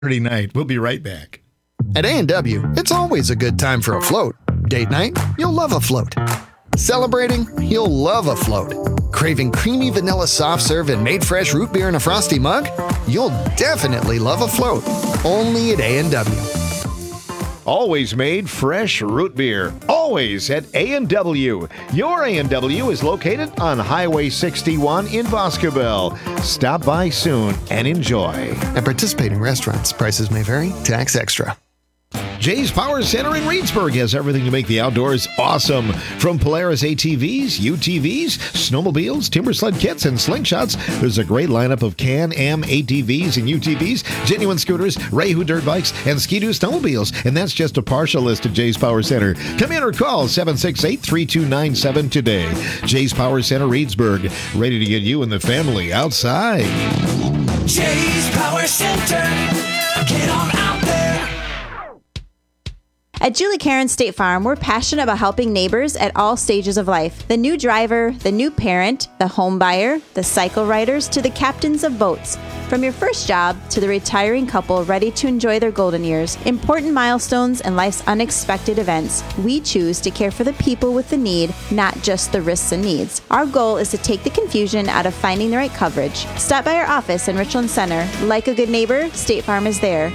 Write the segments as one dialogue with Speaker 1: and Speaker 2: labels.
Speaker 1: night. We'll be right back.
Speaker 2: At A&W, it's always a good time for a float. Date night? You'll love a float. Celebrating? You'll love a float. Craving creamy vanilla soft serve and made fresh root beer in a frosty mug? You'll definitely love a float. Only at A&W.
Speaker 1: Always made fresh root beer. Always at A&W. Your A&W is located on Highway 61 in Boscobel. Stop by soon and enjoy.
Speaker 2: At participating restaurants, prices may vary. Tax extra.
Speaker 1: Jay's Power Center in Reedsburg has everything to make the outdoors awesome. From Polaris ATVs, UTVs, snowmobiles, timber sled kits, and slingshots, there's a great lineup of Can-Am ATVs and UTVs, genuine scooters, Rayhu dirt bikes, and Ski-Doo snowmobiles. And that's just a partial list at Jay's Power Center. Come in or call 768-3297 today. Jay's Power Center Reedsburg, ready to get you and the family outside.
Speaker 3: Jay's Power Center. Get on out there.
Speaker 4: At Julie Karen State Farm, we're passionate about helping neighbors at all stages of life. The new driver, the new parent, the home buyer, the cycle riders, to the captains of boats. From your first job to the retiring couple ready to enjoy their golden years, important milestones, and life's unexpected events, we choose to care for the people with the need, not just the risks and needs. Our goal is to take the confusion out of finding the right coverage. Stop by our office in Richland Center. Like a good neighbor, State Farm is there.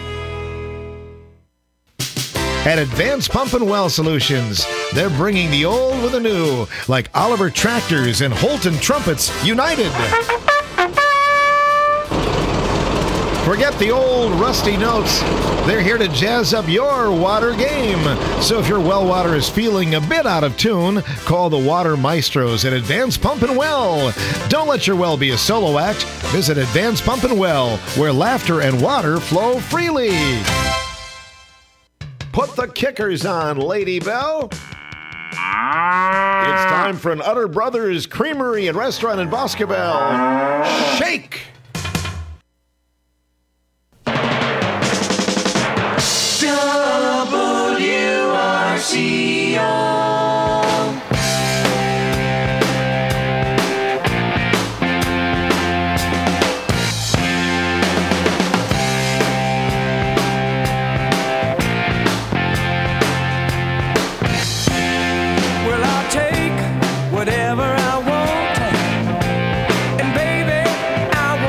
Speaker 1: At Advanced Pump and Well Solutions, they're bringing the old with the new, like Oliver Tractors and Holton Trumpets united. Forget the old rusty notes. They're here to jazz up your water game. So if your well water is feeling a bit out of tune, call the Water Maestros at Advanced Pump and Well. Don't let your well be a solo act. Visit Advanced Pump and Well, where laughter and water flow freely. Put the kickers on, Lady Bell. It's time for an Utter Brothers Creamery and Restaurant in Boscobel. Shake!
Speaker 3: WRCO. Whatever I want, and baby, I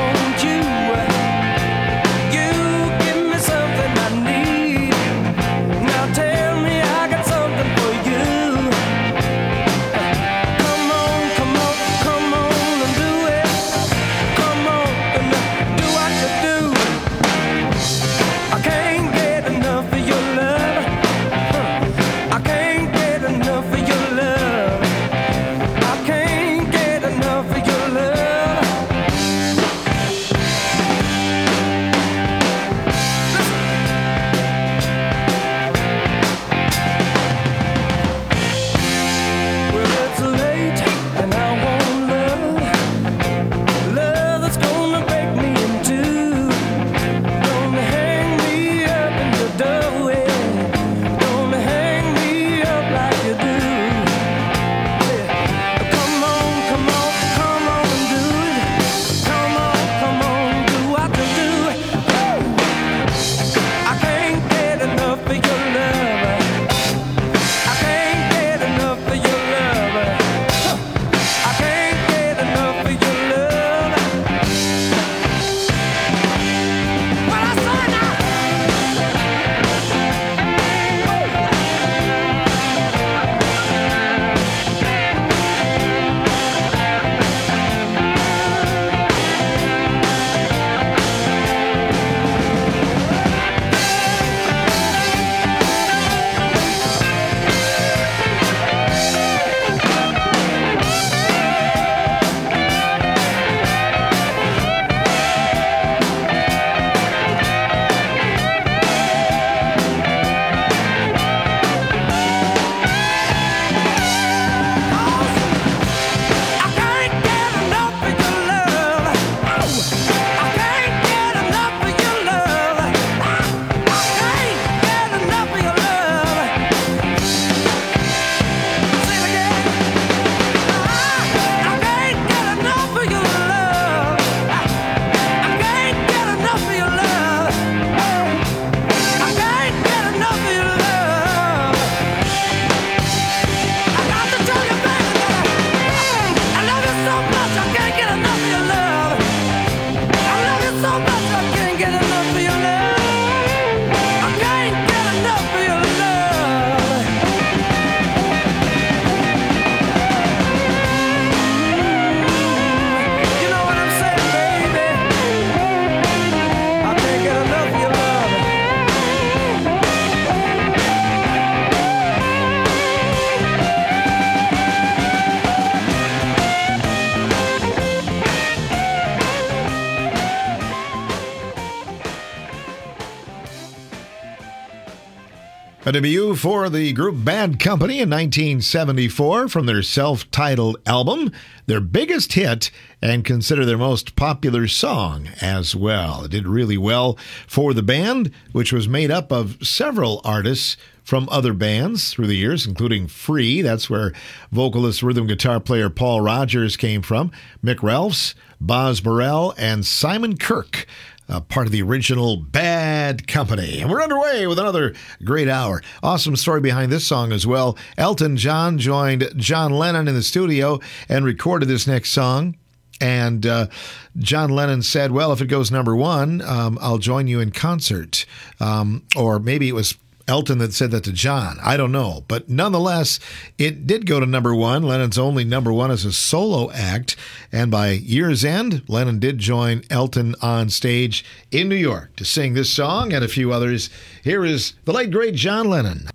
Speaker 1: A debut for the group Bad Company in 1974 from their self-titled album, their biggest hit and consider their most popular song as well. It did really well for the band, which was made up of several artists from other bands through the years, including Free. That's where vocalist, rhythm guitar player Paul Rogers came from. Mick Ralphs, Boz Burrell, and Simon Kirke. Part of the original Bad Company. And we're underway with another great hour. Awesome story behind this song as well. Elton John joined John Lennon in the studio and recorded this next song. And John Lennon said, well, if it goes number one, I'll join you in concert. Or maybe it was Elton that said that to John. I don't know. But nonetheless, it did go to number one. Lennon's only number one as a solo act. And by year's end, Lennon did join Elton on stage in New York to sing this song and a few others. Here is the late, great John Lennon.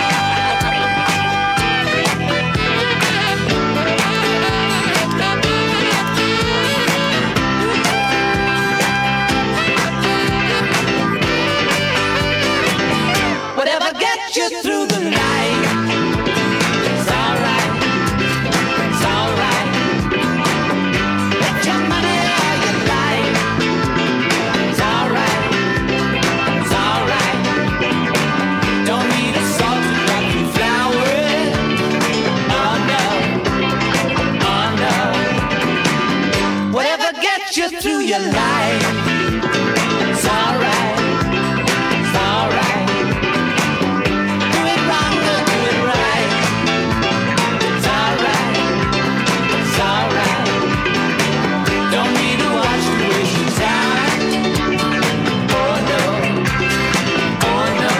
Speaker 3: Through your life, it's alright, it's alright. Do it wrong or do it right, it's alright, it's alright. Don't need to watch you waste your time. Oh no, oh no.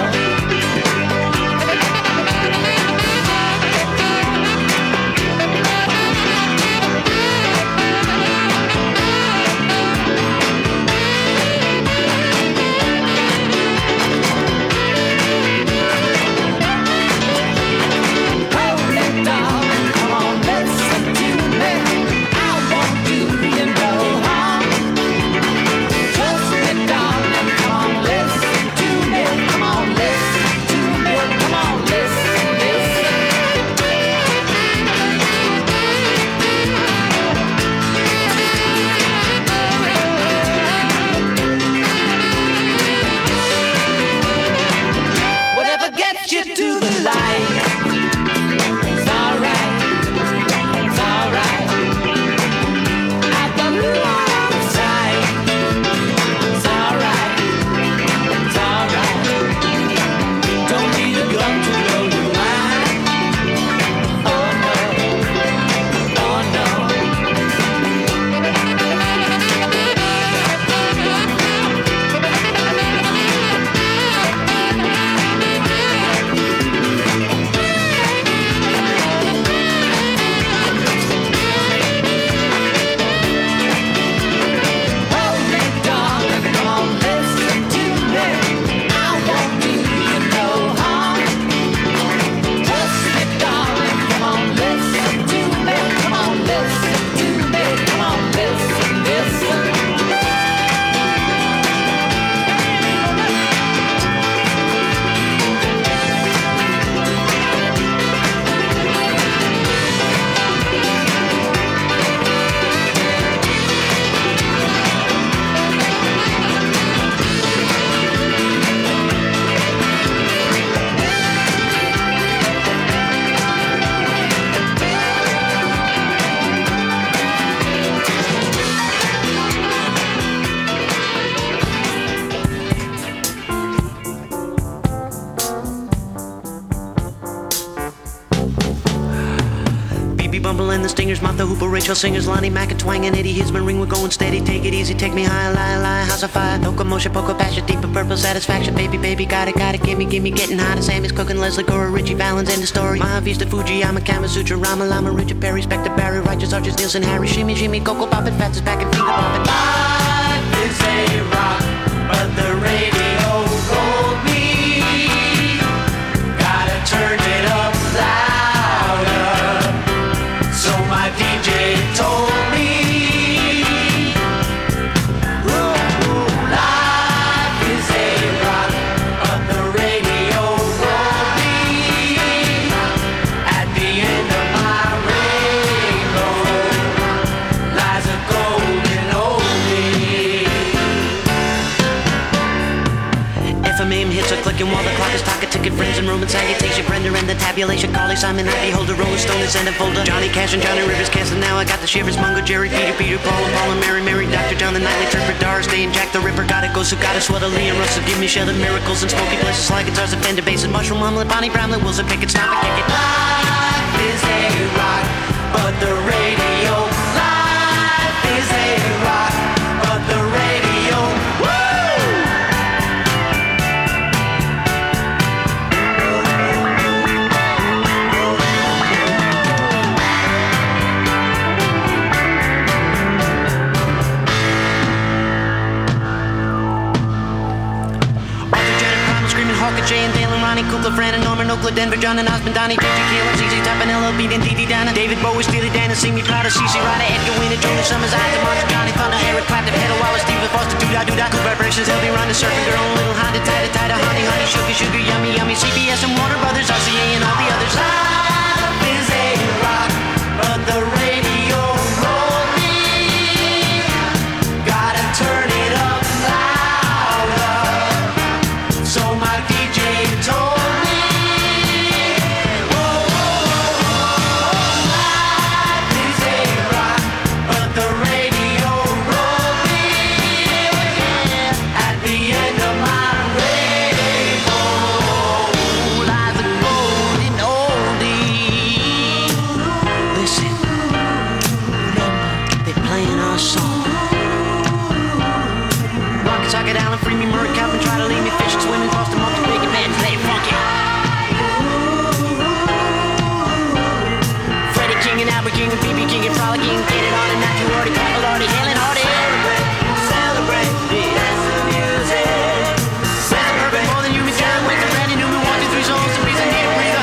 Speaker 5: And the Stingers, Martha Hooper, Rachel Singers, Lonnie Mack, Twang, and Eddie Hisman. Ring, we're going steady. Take it easy, take me high, lie, house of fire. Locomotion, poker, passion, deeper purple satisfaction. Baby, got it, gimme, getting hot. Sammy's cooking, Leslie Cora, Richie Valens, end the story. Mahavista, Fujiyama, Kama Sutra, Rama Lama, Richard Perry, Spectre, Barry, Righteous, Archers, Nielsen, Harry, Shimmy, Coco, Poppin', Fats is back and finger poppin'.
Speaker 3: Life is a rock, but the radio told me gotta turn it up louder. So my DJ told me, life is a rock, but the radio told
Speaker 5: FM hits are clicking while the clock is talking. Ticket, friends and Roman salutation. Brenda and the tabulation. Carly, Simon, Ivy, Holder, Rolling Stone, and send a folder. Johnny Cash and Johnny Rivers casting. Now I got the shivers. Mungo, Jerry, Peter, Paul, and Mary, Dr. John, the Nightly Tripper, Doris Day, and Jack the Ripper. Gotta go, so gotta sweat a Lee and Russell. Give me Sheldon, Miracles, and Smoky Places like guitars, and Fender basses. Mushroom Omelet, Bonnie Brownlee, Wilson Pickett, Stop and Kick It. Life is a rock, but the radio. Life is a rock, but the radio. Woo! Hawker, Jay and Dale and Ronnie, Kukla, Fran and Norman, Oakland, Denver, John and Osmond, Donnie, J.J. Caleb, ZZ Top and L.L. Beat and Dee Dee Donna, David Bowie, Steely Dan and See Me Proud of C.C. Ryder, Edgar Winter, Jonas Summers, Isaac Martin, Johnny Thunder, Eric Clapton, Hedda Wallace, Stephen Foster, Doo-Dah, Good Vibrations, L.B. Ronda, Surfing Girl, Little Honda, Tida, Honey, Sugar, Yummy, CBS and Warner Brothers, RCA and all the others. Life is a rock, but the radio rolled me. Gotta turn it up louder. So my DJ told me, life is a rock, but the radio rolled me. At the end of my rainbow lies a golden oldie. Listen, they're playing our song. Rock it, sock it, Alan, free me, Murray, Calvin, try to leave me fishing, swimming, cross the multi big man, play funky. Freddie King and Albert King and BB King and Frolic King, get it on and not too hardy, Papa Lordy, Helen Hardy. Celebrate, that's the music. Where's the bourbon more than you can tell? With the Randy Newman, 1, 2, 3 songs, the reason need a breather.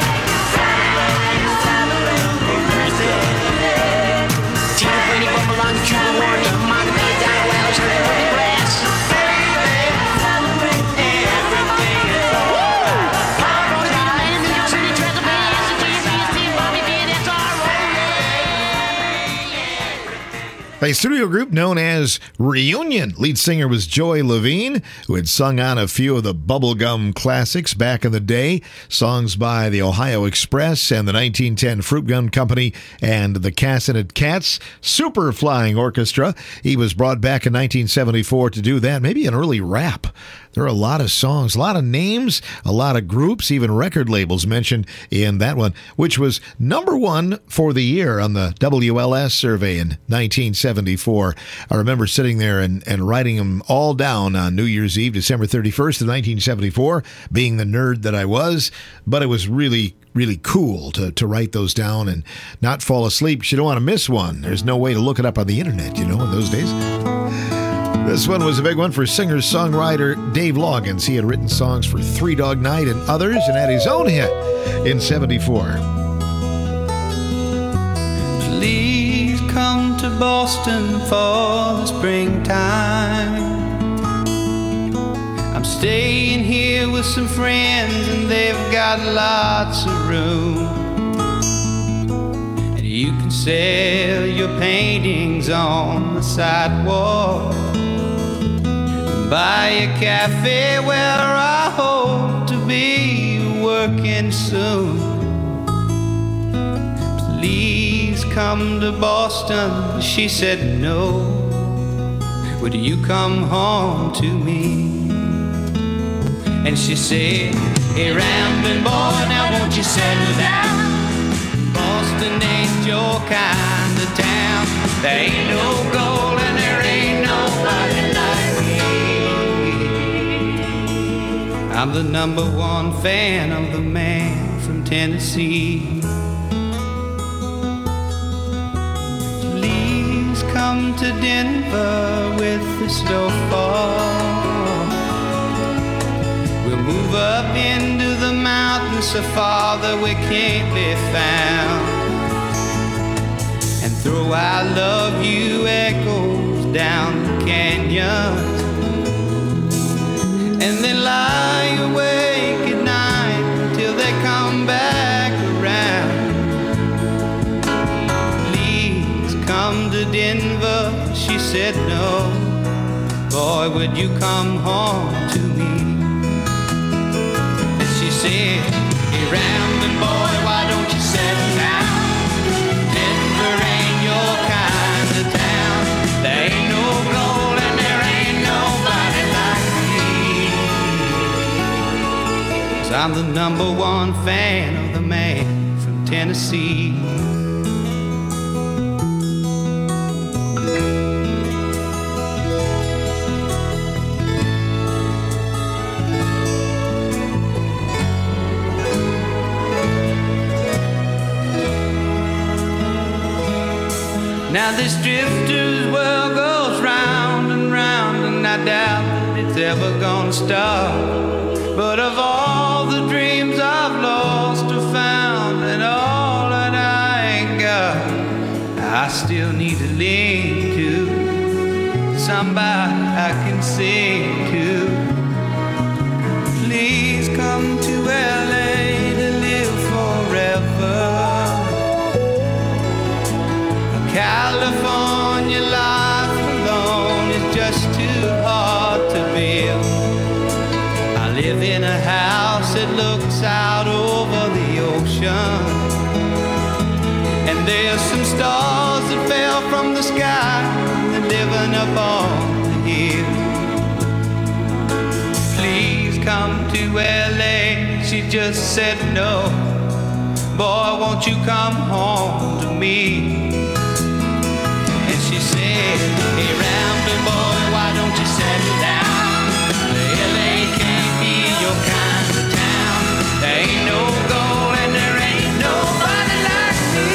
Speaker 5: Tina Brady, Bubba Long, Cuba Warren, Monica May, Diana Wells, her perfect grass.
Speaker 1: A studio group known as Reunion. Lead singer was Joy Levine, who had sung on a few of the bubblegum classics back in the day. Songs by the Ohio Express and the 1910 Fruit Gum Company and the Cassinet Cats. Super Flying Orchestra. He was brought back in 1974 to do that. Maybe an early rap. There are a lot of songs, a lot of names, a lot of groups, even record labels mentioned in that one, which was number one for the year on the WLS survey in 1974. I remember sitting there and writing them all down on New Year's Eve, December 31st of 1974, being the nerd that I was, but it was really cool to write those down and not fall asleep. You don't want to miss one. There's no way to look it up on the internet, in those days. This one was a big one for singer-songwriter Dave Loggins. He had written songs for Three Dog Night and others and had his own hit in 74.
Speaker 6: Please come to Boston for the springtime. I'm staying here with some friends and they've got lots of room. And you can sell your paintings on the sidewalk. Buy a cafe where I hope to be working soon. Please come to Boston. She said no. Would you come home to me? And she said, hey rambling boy, now won't you settle down? Boston ain't your kind of town. There ain't no gold and there ain't nobody like me. I'm the number one fan of the man from Tennessee. Please come to Denver with the snowfall. We'll move up into the mountains so far that we can't be found, and throw I love you echoes down the canyons. And then lie awake at night till they come back around. Please come to Denver. She said no. Boy, would you come home to me? I'm the number one fan of the man from Tennessee. Now this drifter's world goes round and round, and I doubt that it's ever gonna stop. But of all the dreams I've lost or found, and all that I ain't got, I still need to lean to somebody I can sing to. Please come to LA to live forever. California life alone is just too hard to build. I live in a house that looks out over the ocean, and there's some stars that fell from the sky and living up on the hill. Please come to LA, she just said no. Boy, won't you come home to me? She said, hey, rambling boy, why don't you settle down? LA can't be your kind of town. There ain't no gold and there ain't nobody like me.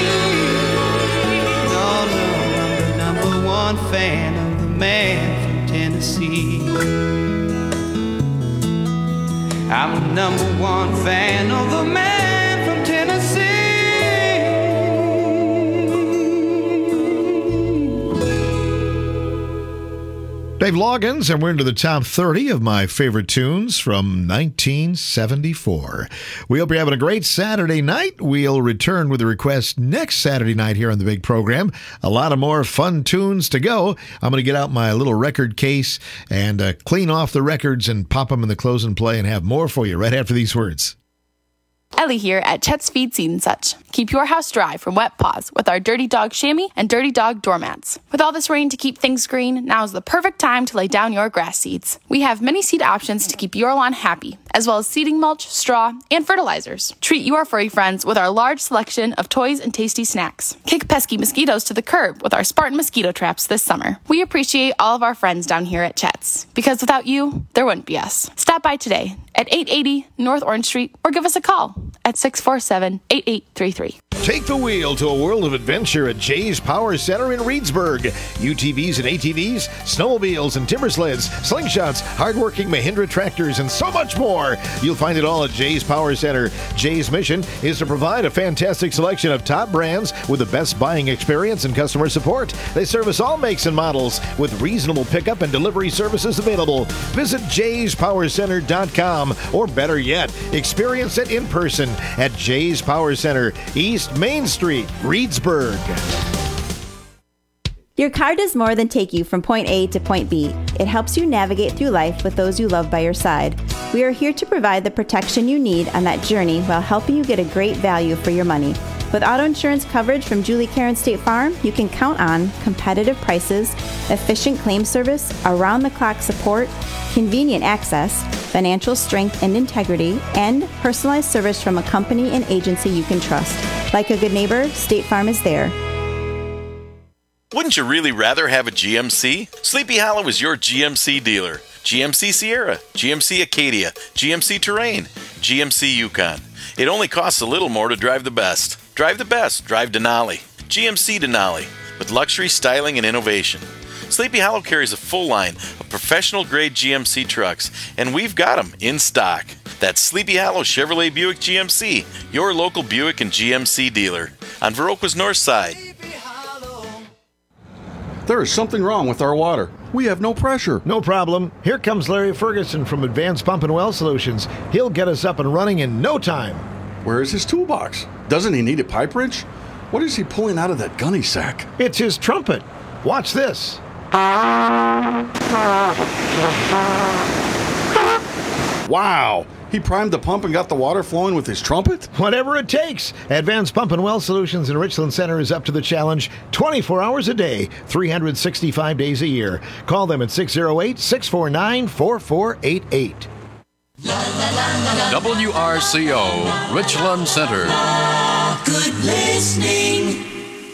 Speaker 6: No, no, I'm the number one fan of the man from Tennessee. I'm the number one fan of the man from Tennessee.
Speaker 1: Dave Loggins, and we're into the top 30 of my favorite tunes from 1974. We hope you're having a great Saturday night. We'll return with a request next Saturday night here on the big program. A lot of more fun tunes to go. I'm going to get out my little record case and clean off the records and pop them in the close and play and have more for you right after these words.
Speaker 7: Ellie here at Chet's Feed Seed and Such. Keep your house dry from wet paws with our Dirty Dog chamois and Dirty Dog doormats. With all this rain to keep things green, now is the perfect time to lay down your grass seeds. We have many seed options to keep your lawn happy, as well as seeding mulch, straw, and fertilizers. Treat your furry friends with our large selection of toys and tasty snacks. Kick pesky mosquitoes to the curb with our Spartan mosquito traps this summer. We appreciate all of our friends down here at Chet's, because without you, there wouldn't be us. Stop by today at 880 North Orange Street or give us a call at 647-8833.
Speaker 1: Take the wheel to a world of adventure at Jay's Power Center in Reedsburg. UTVs and ATVs, snowmobiles and timber sleds, slingshots, hardworking Mahindra tractors, and so much more. You'll find it all at Jay's Power Center. Jay's mission is to provide a fantastic selection of top brands with the best buying experience and customer support. They service all makes and models with reasonable pickup and delivery services available. Visit jayspowercenter.com, or better yet, experience it in person at Jay's Power Center, East Main Street, Reedsburg.
Speaker 4: Your car does more than take you from point A to point B. It helps you navigate through life with those you love by your side. We are here to provide the protection you need on that journey while helping you get a great value for your money. With auto insurance coverage from Julie Karen State Farm, you can count on competitive prices, efficient claim service, around-the-clock support, convenient access, financial strength and integrity, and personalized service from a company and agency you can trust. Like a good neighbor, State Farm is there.
Speaker 8: Wouldn't you really rather have a GMC? Sleepy Hollow is your GMC dealer. GMC Sierra, GMC Acadia, GMC Terrain, GMC Yukon. It only costs a little more to drive the best. Drive the best. Drive Denali. GMC Denali, with luxury, styling, and innovation. Sleepy Hollow carries a full line of professional-grade GMC trucks, and we've got them in stock. That's Sleepy Hollow Chevrolet Buick GMC, your local Buick and GMC dealer, on Viroqua's north side.
Speaker 9: There is something wrong with our water. We have no pressure.
Speaker 1: No problem. Here comes Larry Ferguson from Advanced Pump and Well Solutions. He'll get us up and running in no time.
Speaker 9: Where is his toolbox? Doesn't he need a pipe wrench? What is he pulling out of that gunny sack?
Speaker 1: It's his trumpet. Watch this.
Speaker 9: Wow! He primed the pump and got the water flowing with his trumpet?
Speaker 1: Whatever it takes. Advanced Pump and Well Solutions in Richland Center is up to the challenge 24 hours a day, 365 days a year. Call them at 608-649-4488.
Speaker 10: WRCO, Richland Center.
Speaker 3: Good listening.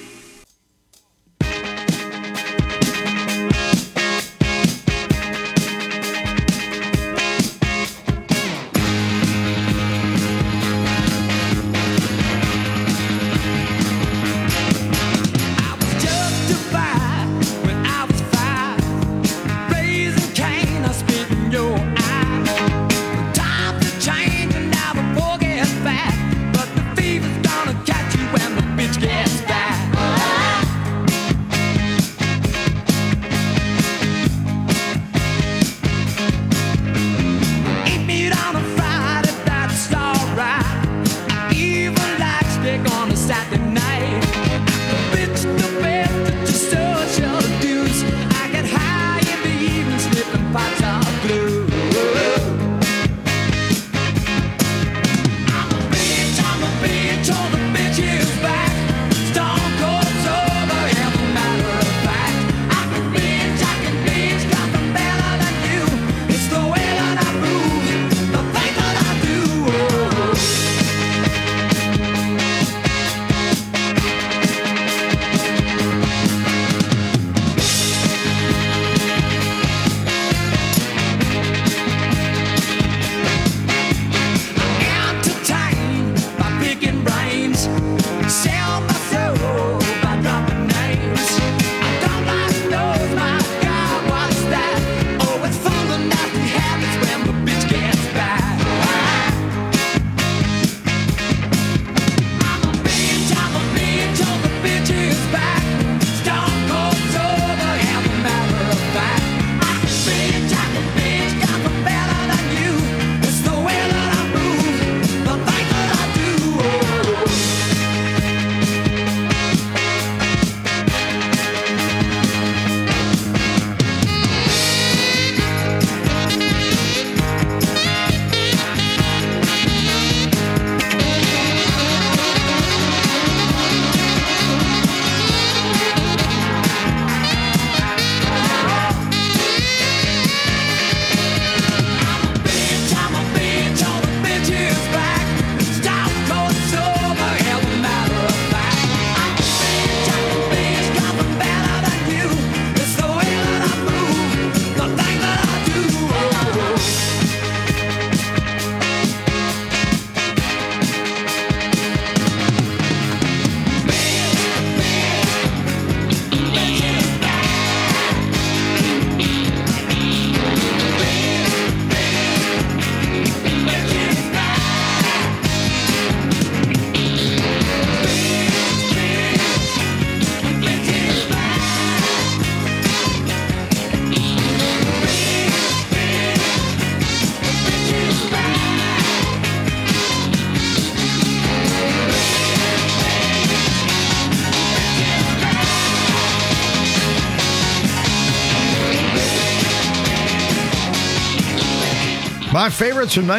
Speaker 1: My favorites from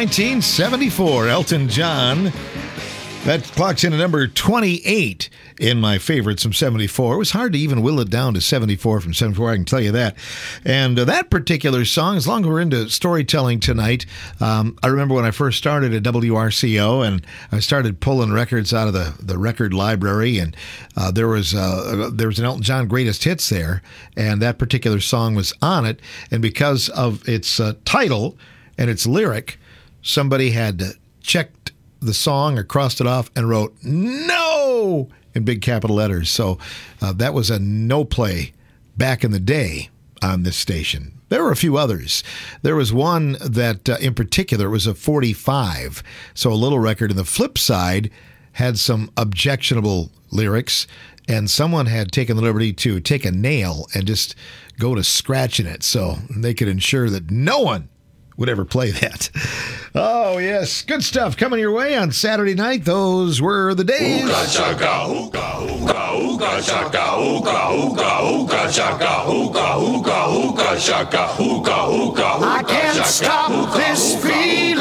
Speaker 1: 1974, Elton John. That clocks in at number 28 in my favorites from 74. It was hard to even will it down to 74 from 74, I can tell you that. And that particular song, as long as we're into storytelling tonight, I remember when I first started at WRCO and I started pulling records out of the record library, and there was an Elton John Greatest Hits there, and that particular song was on it. And because of its title and its lyric, somebody had checked the song or crossed it off and wrote "No" in big capital letters. So that was a no play back in the day on this station. There were a few others. There was one that in particular was a 45, so a little record. And the flip side had some objectionable lyrics, and someone had taken the liberty to take a nail and just go to scratching it so they could ensure that no one would ever play that. Oh, yes. Good stuff coming your way on Saturday night. Those were the days.
Speaker 11: Ooga chaka, ooga, ooga, ooga chaka, ooga, ooga, ooga chaka, ooga, ooga, ooga chaka, ooga, ooga, ooga.
Speaker 3: I can't stop this feeling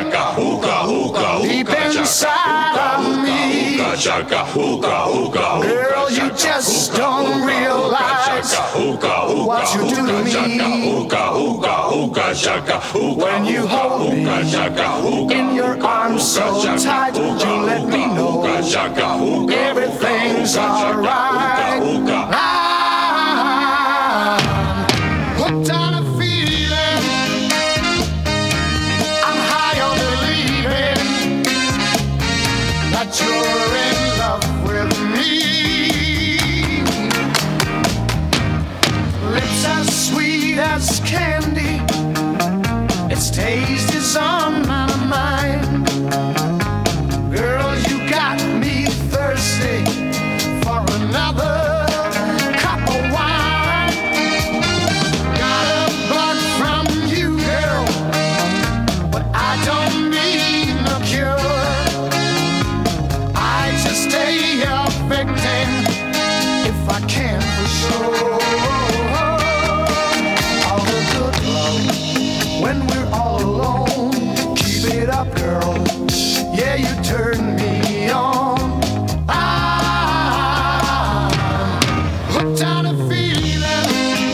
Speaker 3: deep inside of me. Girl, you just don't realize what you do to me when you hold me In your arms so tight, you let me know everything's alright. I'm hooked on a feeling, I'm high on believing that you're in love with me. Lips as sweet as candy, its taste is on my mind. Girl, you got me thirsty for another cup of wine. Got a bug from you, girl, but I don't need no cure. I just stay affecting if I can for sure. All the good love when we're all alone. Keep it up, girl. Yeah, you turn me on. I'm hooked on a feeling,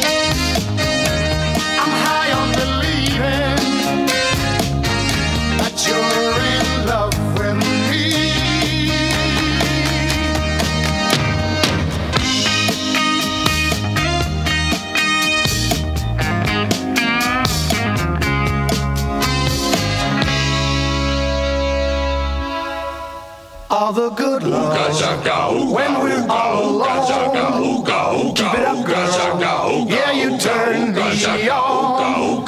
Speaker 3: I'm high on believing that you're in love with me. All the good love when we're all alone. Keep it up, girl. Yeah, you turn me on.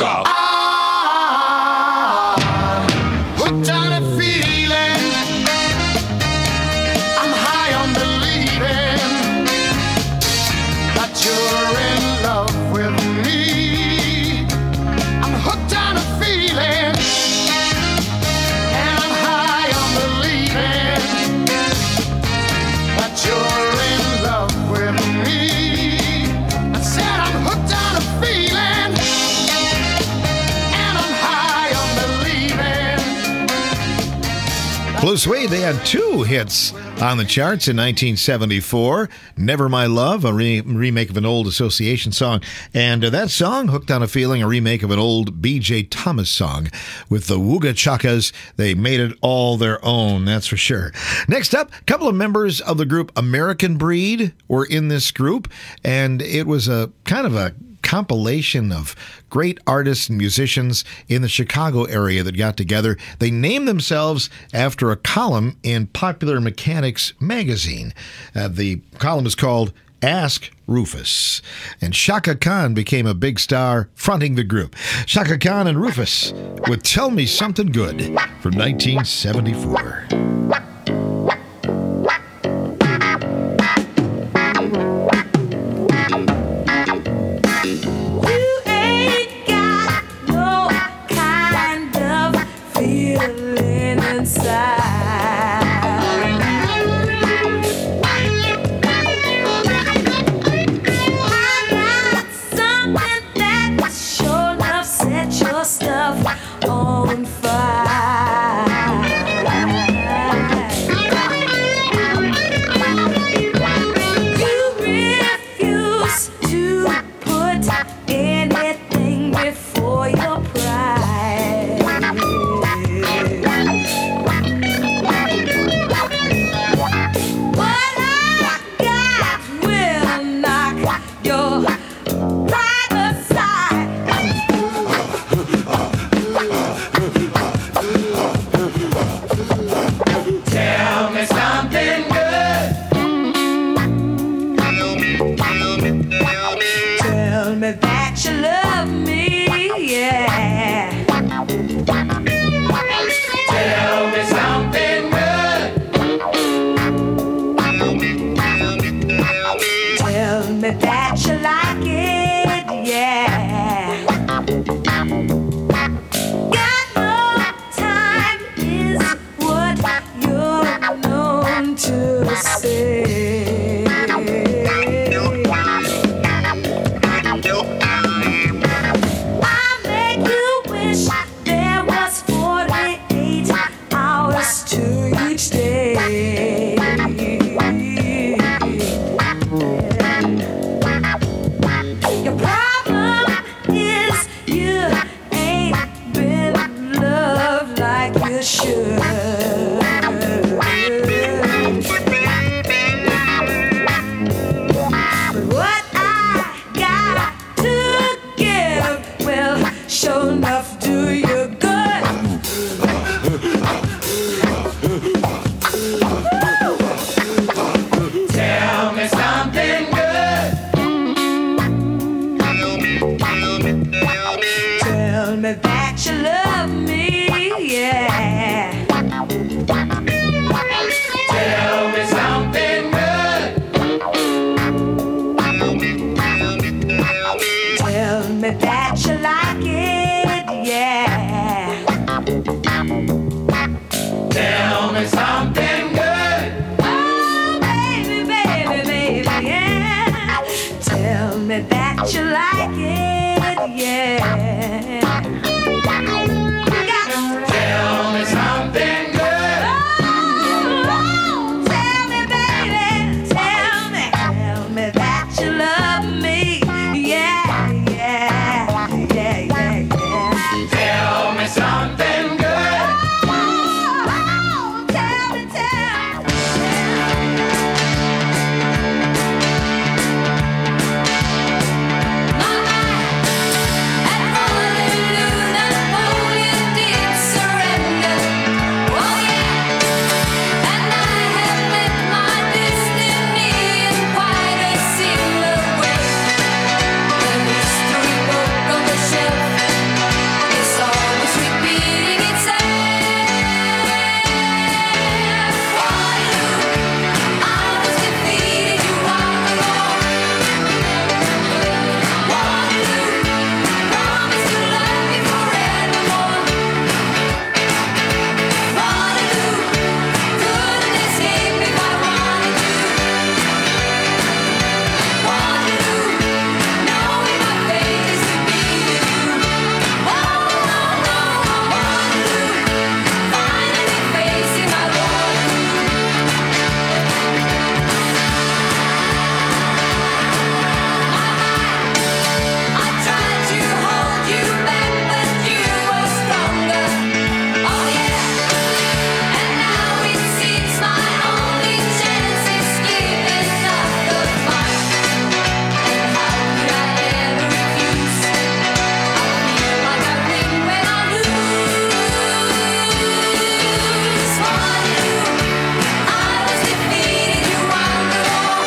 Speaker 3: I'm hooked on a feeling, I'm high on believing that you're in love with me. I'm hooked on a feeling, and I'm high on believing that you're in love with me. I said I'm hooked on a feeling, and I'm high on believing.
Speaker 1: Blue Suede, they had 2 hits on the charts in 1974. Never My Love, a remake of an old Association song. And that song, Hooked on a Feeling, a remake of an old B.J. Thomas song. With the Wooga Chakas, they made it all their own, that's for sure. Next up, a couple of members of the group American Breed were in this group. And it was a kind of a compilation of great artists and musicians in the Chicago area that got together. They named themselves after a column in Popular Mechanics magazine. The column is called Ask Rufus. And Chaka Khan became a big star fronting the group. Chaka Khan and Rufus with Tell Me Something Good from 1974.
Speaker 3: Stuff on fire. like you should. What I got to give will sure enough do you good. Tell me something good. Tell me that you love me, yeah. Tell me something good. Tell me that you like it, yeah. Tell me something good. Oh, baby, baby, baby, yeah. Tell me that you like it, yeah. Tell me something good. Oh, tell me, baby, tell me that you love me, yeah, yeah, yeah, yeah, yeah. Tell me something good. Oh, tell me, tell me. Napoleon did surrender. Oh yeah, and I have met my destiny in quite a similar way. The history book on the shelf is always repeating itself. Waterloo, I was defeated, you are the Lord. Waterloo, promise to love me forevermore. Waterloo, couldn't escape if I wanted to. Waterloo, knowing my fate is to be with you. Waterloo, finally facing my I tried to hold you back, but you were stronger. Oh yeah, and now it seems my only chance is giving up the fight. And how could I ever refuse? I feel like I win when I lose. Waterloo, I was defeated, you are the Lord.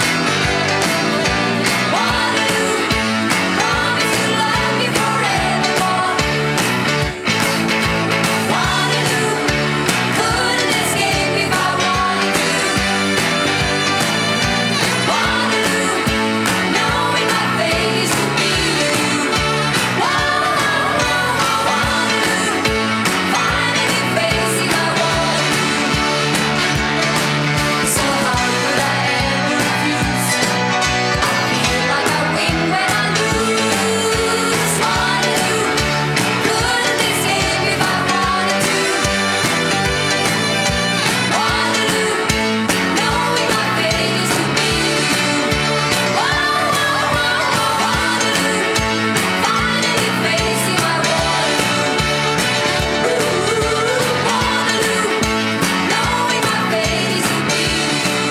Speaker 3: Waterloo, promise to love me forevermore. Waterloo, couldn't escape if I wanted to. Waterloo, knowing my fate is to be with you. Waterloo, finally facing my Waterloo. So how could I ever refuse? I feel like I win when I lose. Waterloo, couldn't escape if I wanted to. Waterloo, knowing my fate is to be with you. Waterloo, finally facing my Waterloo. Waterloo, knowing my fate is to be with you.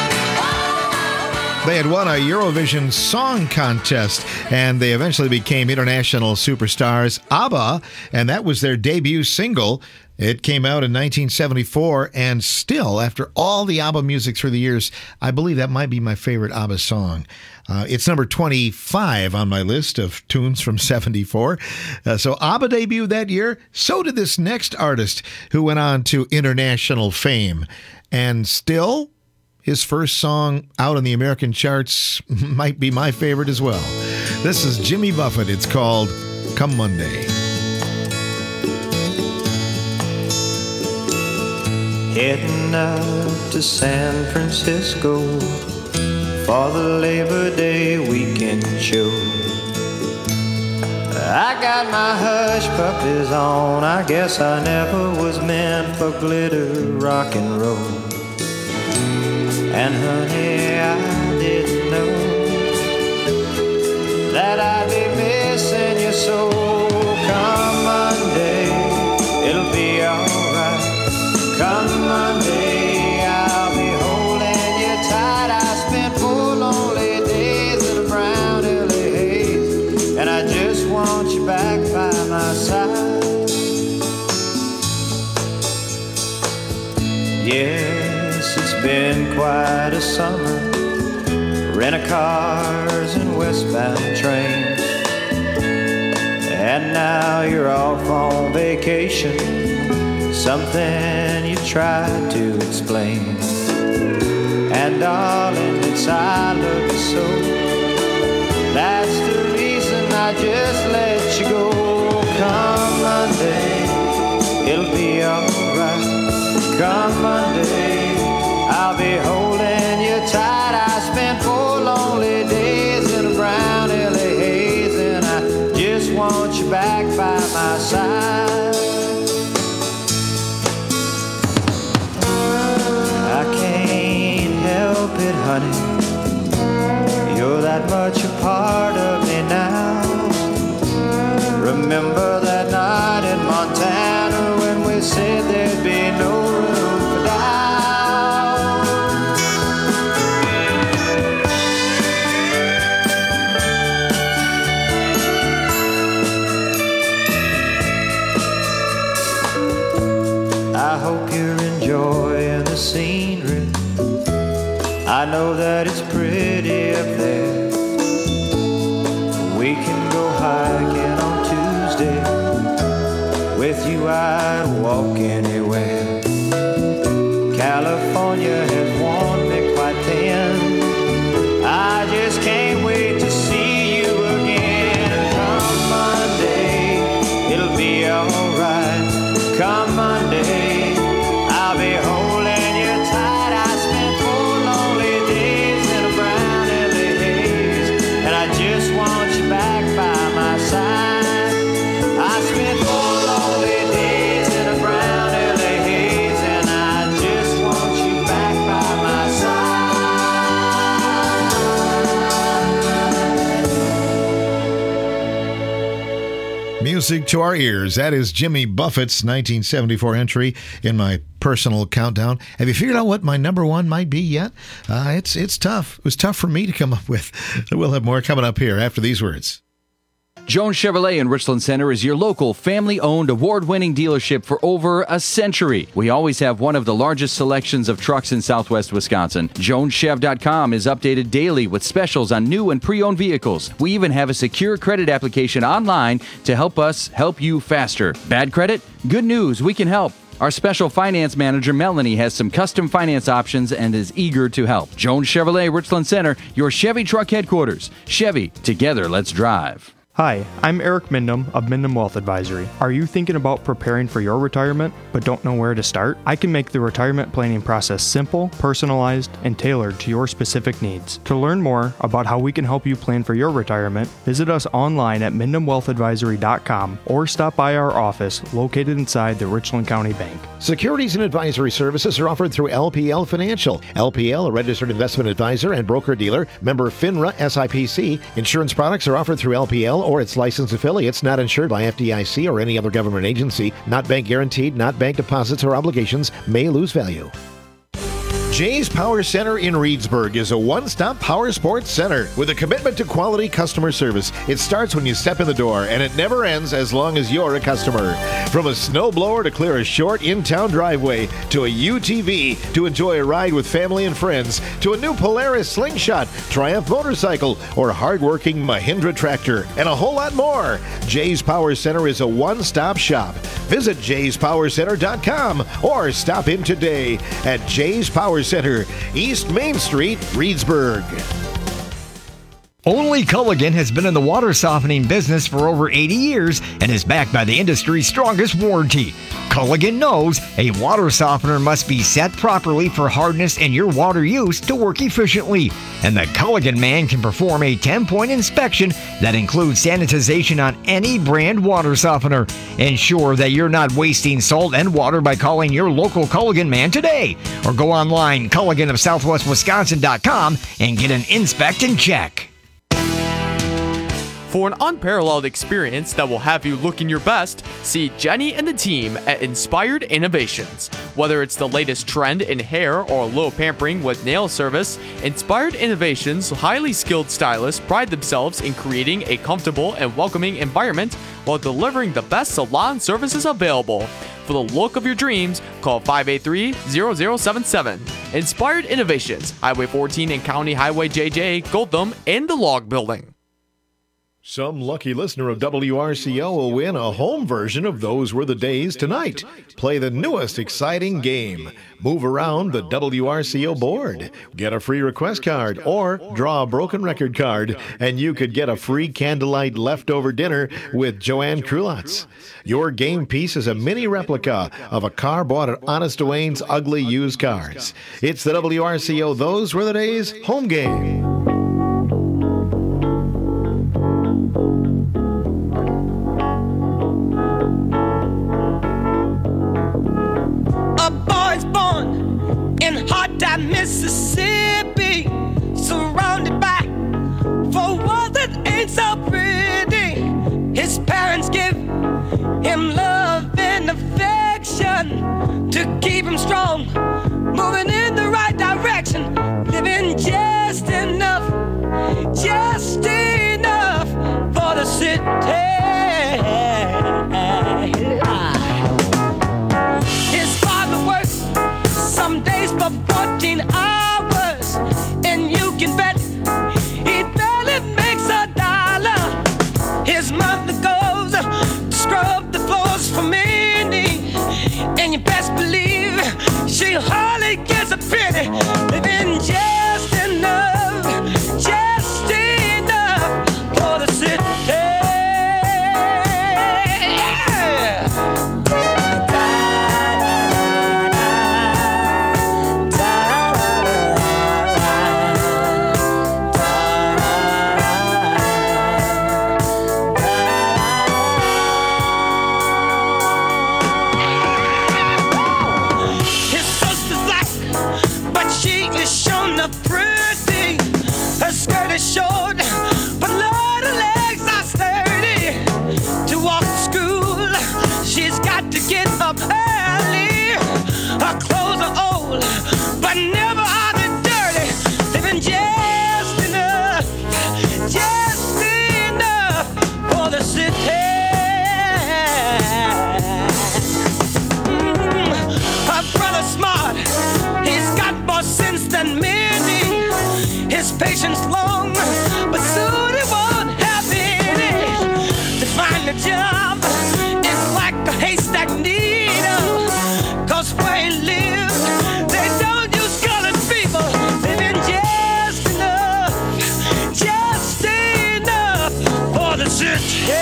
Speaker 1: They had won a Eurovision Song Contest, and they eventually became international superstars, ABBA, and that was their debut single. It came out in 1974, and still, after all the ABBA music through the years, I believe that might be my favorite ABBA song. It's number 25 on my list of tunes from 74. So ABBA debuted that year. So did this next artist who went on to international fame. And still, his first song out on the American charts might be my favorite as well. This is Jimmy Buffett. It's called Come Monday.
Speaker 12: Heading out to San Francisco for the Labor Day weekend show. I got my hush puppies on. I guess I never was meant for glitter rock and roll. And honey, I didn't know that I'd be missing you so. Come Monday, it'll be be alright. Come Monday, I'll be holding you tight. I spent 4 lonely days in a brown LA haze, and I just want you back by my side. Yes, it's been quite a summer, rent-a-cars and westbound trains, and now you're off on vacation, something you tried to explain. And darling, it's I love you so, that's the reason I just let you go. Come Monday, it'll be alright. Come Monday, I'll be holding you tight. I spent 4 lonely days in a brown LA haze, and I just want you back by my side. I can't help it, honey, you're that much a part of me now. Remember that night in Montana when we said there'd be no room for doubt. I hope you're enjoying the scenery. I know that it's pretty up there. We can go hiking on Tuesday. With you I'd walk anywhere. California has worn me quite thin. I just can't wait to see you again. Come Monday, it'll be alright. Come Monday, I'll be holding you tight. I spent 4 lonely days in a brown LA haze, and I just want you back by my side. I spent 4 lonely days in a brown LA haze, and I just want you back by my side.
Speaker 1: Music to our ears. That is Jimmy Buffett's 1974 entry in my personal countdown. Have you figured out what my number 1 might be yet? It's tough. It was tough for me to come up with. We'll have more coming up here after these words.
Speaker 13: Jones Chevrolet in Richland Center is your local family-owned award-winning dealership for over a century. We always have one of the largest selections of trucks in southwest Wisconsin. JonesChev.com is updated daily with specials on new and pre-owned vehicles. We even have a secure credit application online to help us help you faster. Bad credit? Good news, we can help. Our special finance manager, Melanie, has some custom finance options and is eager to help. Jones Chevrolet, Richland Center, your Chevy truck headquarters. Chevy, together, let's drive.
Speaker 14: Hi, I'm Eric Mindham of Mindham Wealth Advisory. Are you thinking about preparing for your retirement but don't know where to start? I can make the retirement planning process simple, personalized, and tailored to your specific needs. To learn more about how we can help you plan for your retirement, visit us online at MindhamWealthAdvisory.com or stop by our office located inside the Richland County Bank.
Speaker 1: Securities and advisory services are offered through LPL Financial. LPL, a registered investment advisor and broker-dealer, member FINRA SIPC. Insurance products are offered through LPL or its licensed affiliates, not insured by FDIC or any other government agency, not bank guaranteed, not bank deposits or obligations, may lose value. Jay's Power Center in Reedsburg is a one-stop power sports center with a commitment to quality customer service. It starts when you step in the door, and it never ends as long as you're a customer. From a snowblower to clear a short in-town driveway, to a UTV to enjoy a ride with family and friends, to a new Polaris Slingshot, Triumph motorcycle, or hard-working Mahindra tractor, and a whole lot more. Jay's Power Center is a one-stop shop. Visit jayspowercenter.com or stop in today at Jay's Power Center, East Main Street, Reedsburg.
Speaker 15: Only Culligan has been in the water softening business for over 80 years and is backed by the industry's strongest warranty. Culligan knows a water softener must be set properly for hardness and your water use to work efficiently. And the Culligan man can perform a 10-point inspection that includes sanitization on any brand water softener. Ensure that you're not wasting salt and water by calling your local Culligan man today. Or go online, culliganofsouthwestwisconsin.com, and get an inspect and check.
Speaker 16: For an unparalleled experience that will have you looking your best, see Jenny and the team at Inspired Innovations. Whether it's the latest trend in hair or low pampering with nail service, Inspired Innovations' highly skilled stylists pride themselves in creating a comfortable and welcoming environment while delivering the best salon services available. For the look of your dreams, call 583-0077. Inspired Innovations, Highway 14 and County Highway JJ, Gotham, and the Log Building.
Speaker 1: Some lucky listener of WRCO will win a home version of Those Were the Days tonight. Play the newest exciting game. Move around the WRCO board. Get a free request card or draw a broken record card, and you could get a free candlelight leftover dinner with Joanne Krulotz. Your game piece is a mini replica of a car bought at Honest Dwayne's Ugly Used Cars. It's the WRCO Those Were the Days home game.
Speaker 17: In hot time, Mississippi, surrounded by four walls that ain't so pretty. His parents give him love and affection to keep him strong, moving in the right direction, living just enough for the city. His father works some days for 14 hours, and you can bet he barely makes $1. His mother goes to scrub the floors for many, and you best believe she hardly gets a penny, living just enough for the city. Skirt is short, but Lord, her legs are sturdy. To walk to school, she's got to get up early. Her clothes are old, but never are they dirty. Living just enough for the city. Her brother's smart, he's got more sense than many. His patience long, but soon he won't have any. To find a job is like a haystack needle, 'cause where he lives, they don't use colored people. Living just enough for the city.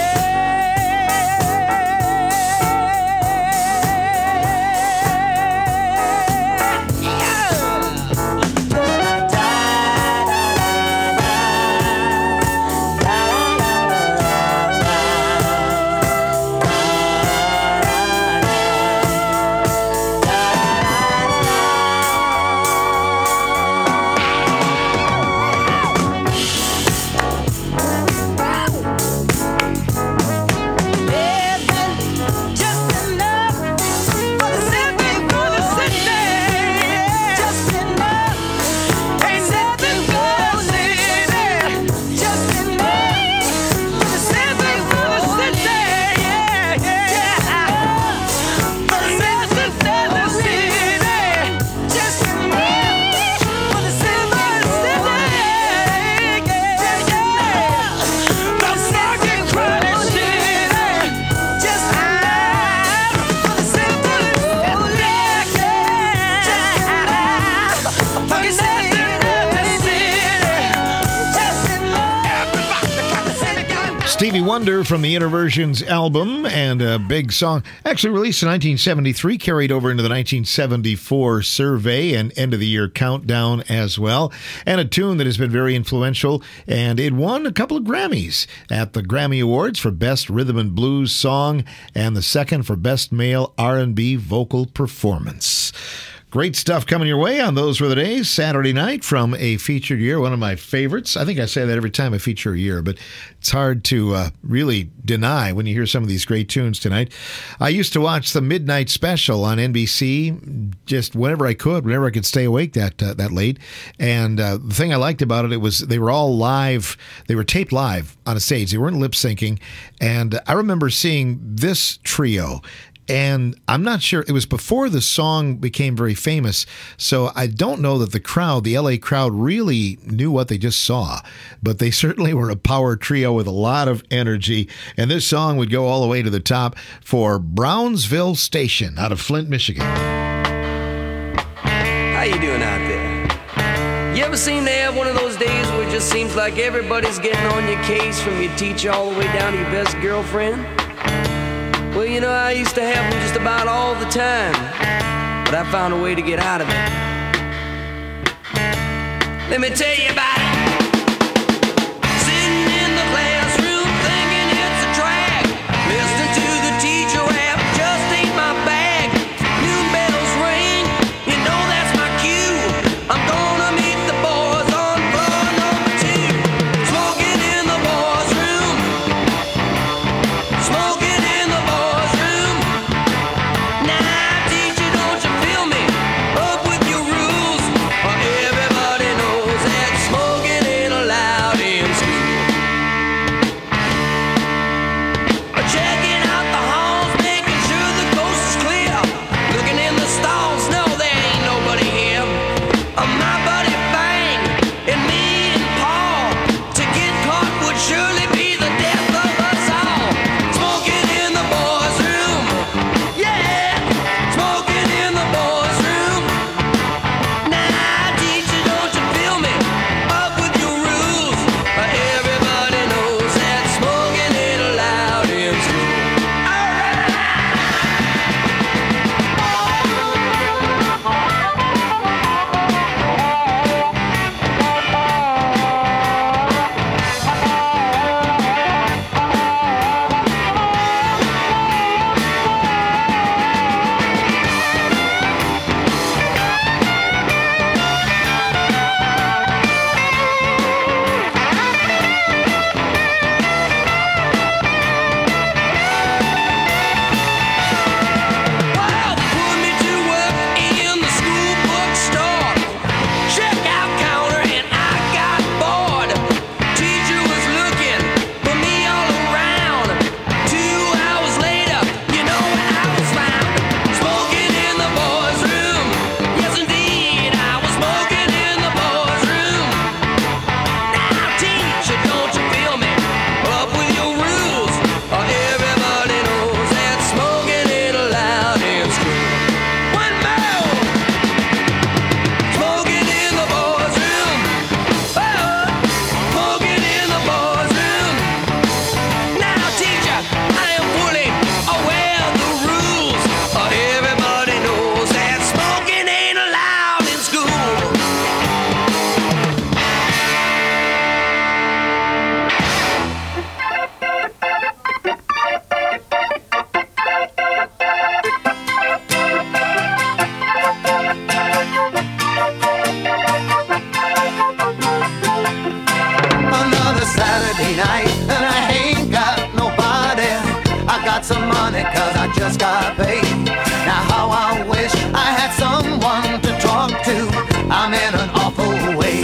Speaker 1: Stevie Wonder from the Innerversions album, and a big song actually released in 1973, carried over into the 1974 survey and end of the year countdown as well, and a tune that has been very influential, and it won a couple of Grammys at the Grammy Awards for Best Rhythm and Blues Song and the second for Best Male R&B Vocal Performance. Great stuff coming your way on Those Were the Days, Saturday night from a featured year, one of my favorites. I think I say that every time I feature a year, but it's hard to really deny when you hear some of these great tunes tonight. I used to watch the Midnight Special on NBC just whenever I could stay awake that late. And the thing I liked about it was they were all live. They were taped live on a stage. They weren't lip syncing. And I remember seeing this trio. And I'm not sure, it was before the song became very famous, so I don't know that the crowd, the LA crowd, really knew what they just saw. But they certainly were a power trio with a lot of energy. And this song would go all the way to the top for Brownsville Station out of Flint, Michigan.
Speaker 18: How you doing out there? You ever seem to have one of those days where it just seems like everybody's getting on your case, from your teacher all the way down to your best girlfriend? Well, you know, I used to have them just about all the time, but I found a way to get out of it. Let me tell you about it. Sitting in the classroom thinking it's a drag, listening to the teacher rap just ain't my bag. Noon bells ring, you know that's my cue. I'm gonna meet the boys on floor number 2. Smoking in the boys' room, smoking in the boys' room. Now, teacher, don't you feel me? Up with your rules, or everybody knows that smoking ain't allowed in school. Checking out the halls, making sure the coast is clear. Looking in the stalls, no, there ain't nobody here. My buddy Bang and me and Paul, to get caught would surely be the death of us all. Smoking in the boys' room, yeah, smoking in the boys' room. Now, teacher, don't you feel me? Up with your rules, everybody knows that smoking ain't allowed in school. Well, they put me to work in the school bookstore. Checkout counter and I got bored. Teacher was looking for me all around. 2 hours later, you know where I was found. Smoking in the boys' room. Yes, indeed, I was smoking in the boys' room. Now, teacher, don't you feel me? Up with your rules, or everybody knows that smoking ain't allowed in school. One more. Smoking in the boys' room. Oh, smoking in the boys' room. Now, teacher, I am fully aware of the rules, or everybody knows that smoking ain't allowed in school.
Speaker 12: Another Saturday night and I ain't got nobody. I got some money cause I just got paid. Now how I wish I had someone to talk to. I'm in an awful way.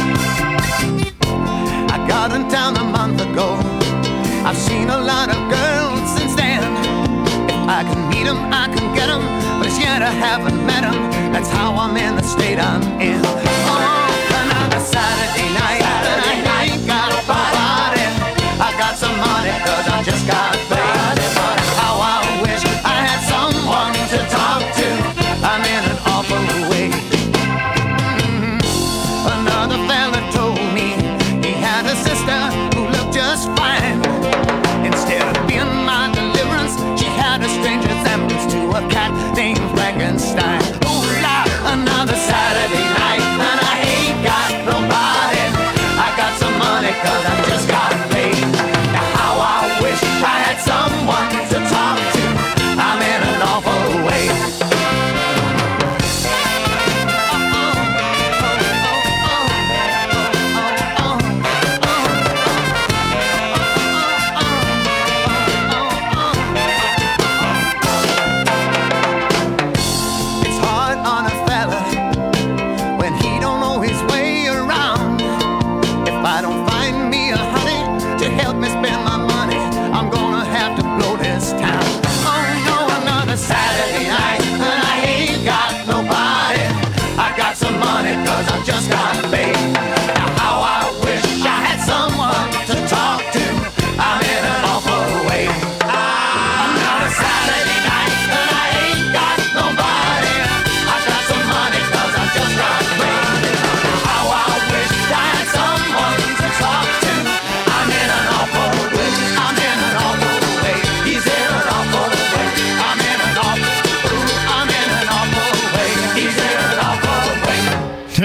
Speaker 12: I got in town a month ago. I've seen a lot of girls since then. If I can meet 'em, I can get 'em, but as yet I haven't met 'em. That's how I'm in the state I'm in. Oh, another Saturday night and I ain't got nobody. I got some money cause I just got paid. But how I wish I had someone to talk to. I'm in an awful way. Another fella told me he had a sister who looked just fine. Instead of being my deliverance, she had a strange resemblance to a cat named Frankenstein. Ooh la, another Saturday night and I ain't got nobody. I got some money cause I just got paid. Now how I wish I had someone to talk to. I'm in an awful way.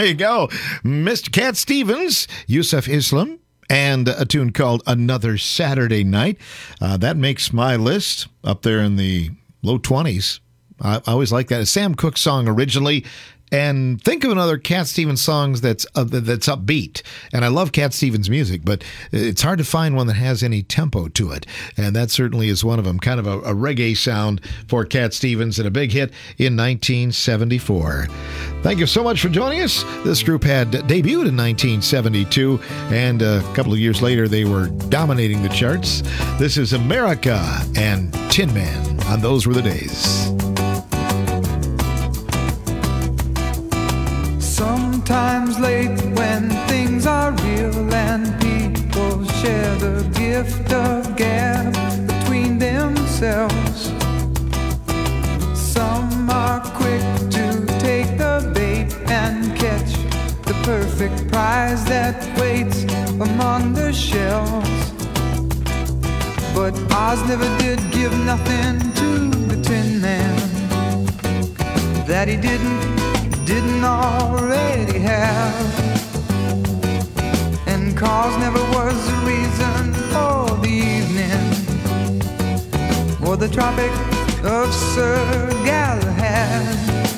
Speaker 1: There you go. Mr. Cat Stevens, Yusuf Islam, and a tune called Another Saturday Night. That makes my list up there in the low 20s. I always like that. A Sam Cooke song originally. And think of another Cat Stevens song that's upbeat. And I love Cat Stevens music, but it's hard to find one that has any tempo to it. And that certainly is one of them. Kind of a reggae sound for Cat Stevens and a big hit in 1974. Thank you so much for joining us. This group had debuted in 1972, and a couple of years later, they were dominating the charts. This is America and Tin Man on Those Were the Days.
Speaker 19: Sometimes late when things are real and people share the gift of gab between themselves. Some are quick to take the bait and catch the perfect prize that waits among the shells. But Oz never did give nothing to the Tin Man that he didn't already have. And cause never was the reason for the evening or the Tropic of Sir Galahad.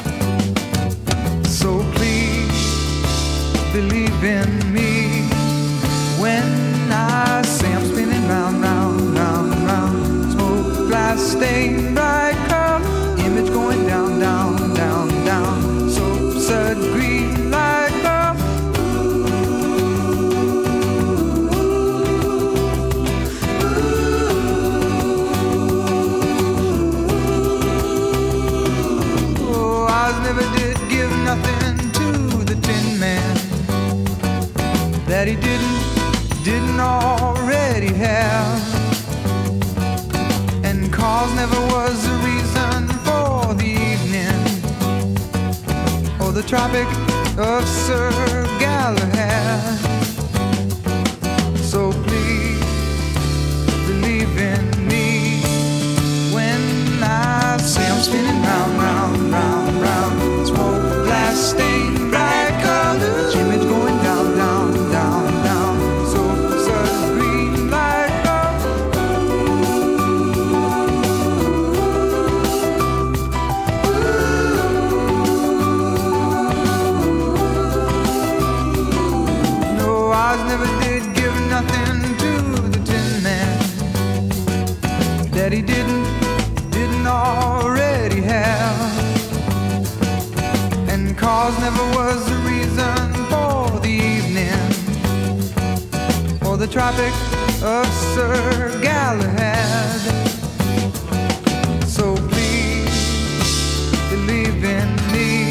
Speaker 19: So please believe in me when I say I'm spinning round, round, round, round. Smoke, glass, stain, bright curl, image going down, down, down, down. Absurd green like love. Oh, Oz never did give nothing to the Tin Man that he didn't already have. And cause never was the reason for the evening or the Tropic of Sir Galahad. So please believe in me when I say I'm spinning round, round, round, round. Smoke, glass, stain, bright colors, image going down, down, down, down. So absurd green like never did give nothing to the Tin Man that he didn't already have. And cause never was the reason for the evening or the Tropic of Sir Galahad. So please believe in me.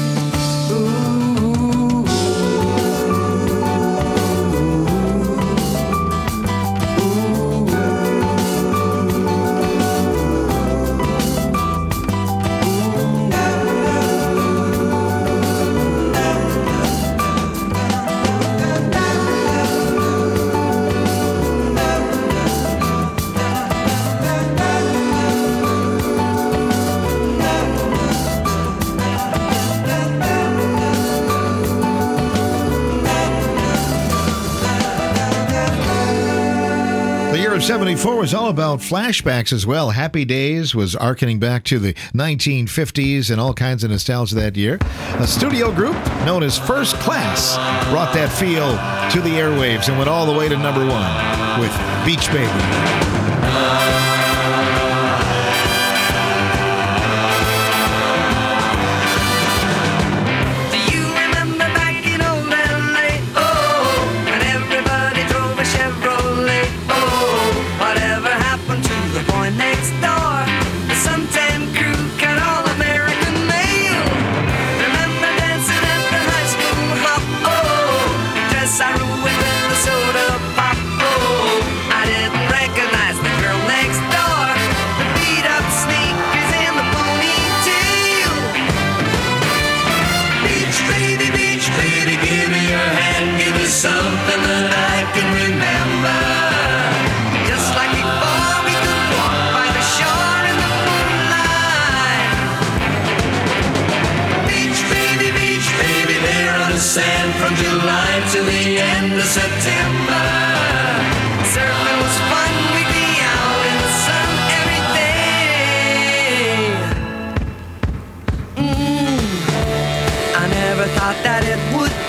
Speaker 1: The year of 74 was all about flashbacks as well. Happy Days was arcing back to the 1950s and all kinds of nostalgia that year. A studio group known as First Class brought that feel to the airwaves and went all the way to number one with Beach Baby.
Speaker 18: Something that I can remember. Just like before, we could walk by the shore in the moonlight. Beach baby, there on the from July to the end of September. Surfing was fun, we'd be out in the sun every day. I never thought that it would